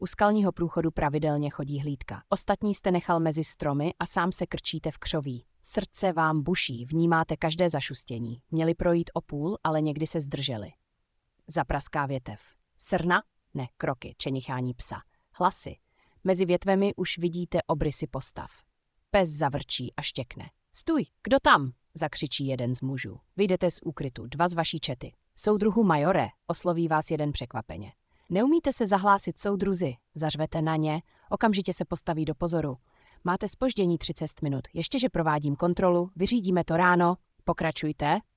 U skalního průchodu pravidelně chodí hlídka. Ostatní jste nechal mezi stromy a sám se krčíte v křoví. Srdce vám buší, vnímáte každé zašustění. Měli projít o půl, ale někdy se zdrželi. Zapraská větev. Srna? Ne, kroky, čenichání psa. Hlasy. Mezi větvemi už vidíte obrysy postav. Pes zavrčí a štěkne. Stůj, kdo tam? Zakřičí jeden z mužů. Vyjdete z úkrytu, 2 z vaší čety. Soudruhu majore, osloví vás jeden překvapeně. Neumíte se zahlásit soudruzi, zařvete na ně, okamžitě se postaví do pozoru. Máte zpoždění 30 minut, ještě že provádím kontrolu, vyřídíme to ráno, pokračujte.